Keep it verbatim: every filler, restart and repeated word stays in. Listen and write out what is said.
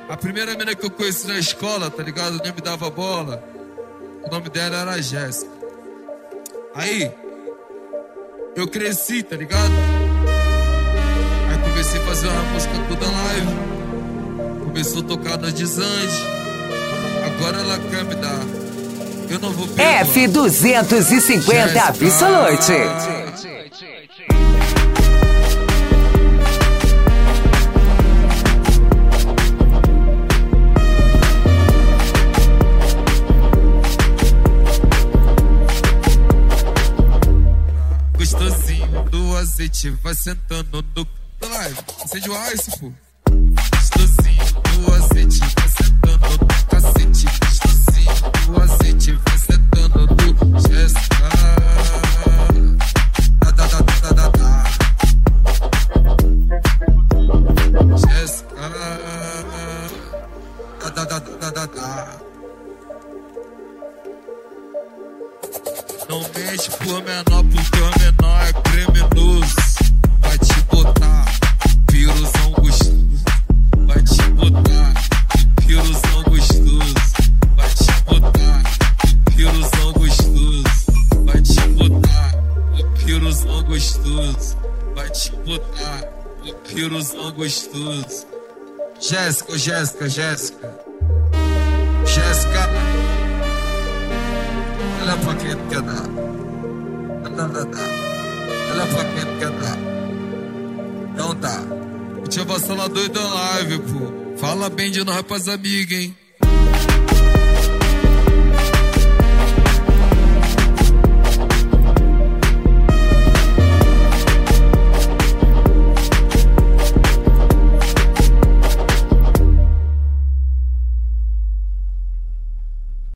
A primeira menina que eu conheci na escola, tá ligado? Nem me dava bola. O nome dela era Jéssica. Aí, eu cresci, tá ligado? Aí comecei a fazer uma música toda live. Começou a tocar na Desange. Agora ela quer me dar. Eu não vou perdoar. F duzentos e cinquenta Absolute. Gostosinho do azeite, vai sentando no live. Acende o ice, pô. Gostosinho do azeite, vai sentando no cacete. Gostosinho do azeite, vai sentando no Jéssica. Da da da da da da. Jéssica. Da da da da da da. Não mexe por menor, porque o menor é criminoso. Vai te botar, piruzão gostoso. Vai te botar, piruzão gostoso. Vai te botar, piruzão gostoso. Vai te botar, o piruzão gostoso. Vai te botar, o piruzão gostoso. Jéssica, Jéssica, Jéssica. Jéssica. Olha pra quem tu quer dar. Olha pra quem tu quer dar. Então tá. O tio Vassalador da live, pô. Fala bem de nós pras amigas, hein.